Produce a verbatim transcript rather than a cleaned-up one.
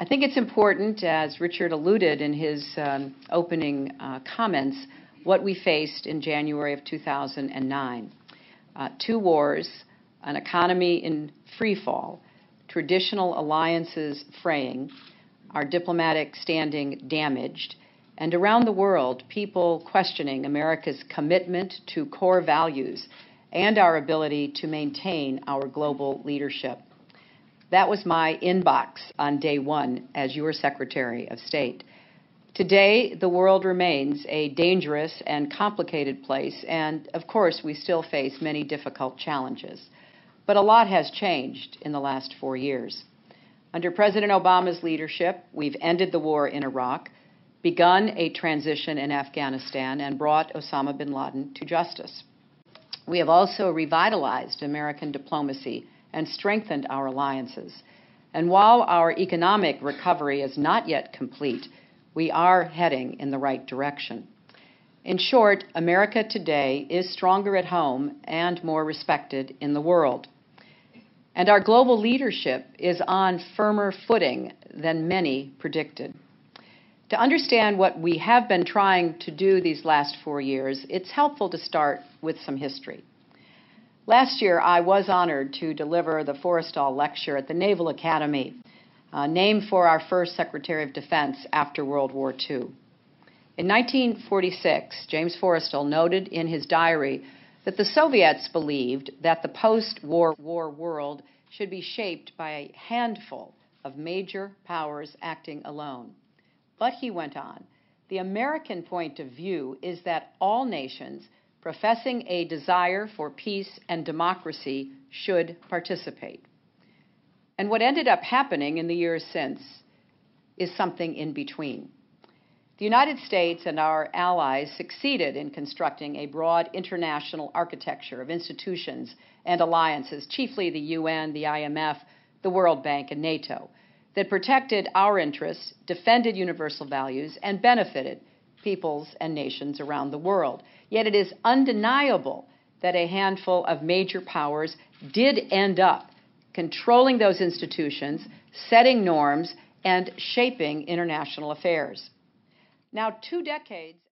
I think it's important, as Richard alluded in his um, opening uh, comments, what we faced in January of two thousand nine. Uh, two wars, an economy in free fall, traditional alliances fraying, our diplomatic standing damaged, and around the world, people questioning America's commitment to core values and our ability to maintain our global leadership. That was my inbox on day one as your Secretary of State. Today, the world remains a dangerous and complicated place, and of course, we still face many difficult challenges. But a lot has changed in the last four years. Under President Obama's leadership, we've ended the war in Iraq, begun a transition in Afghanistan, and brought Osama bin Laden to justice. We have also revitalized American diplomacy and strengthened our alliances. And while our economic recovery is not yet complete, we are heading in the right direction. In short, America today is stronger at home and more respected in the world. And our global leadership is on firmer footing than many predicted. To understand what we have been trying to do these last four years, it's helpful to start with some history. Last year, I was honored to deliver the Forrestal Lecture at the Naval Academy, uh, named for our first Secretary of Defense after World War Two. In nineteen forty-six, James Forrestal noted in his diary that the Soviets believed that the post-war war world should be shaped by a handful of major powers acting alone. But he went on, the American point of view is that all nations professing a desire for peace and democracy should participate. And what ended up happening in the years since is something in between. The United States and our allies succeeded in constructing a broad international architecture of institutions and alliances, chiefly the U N, the I M F, the World Bank, and NATO, that protected our interests, defended universal values, and benefited peoples and nations around the world. Yet it is undeniable that a handful of major powers did end up controlling those institutions, setting norms, and shaping international affairs. Now, two decades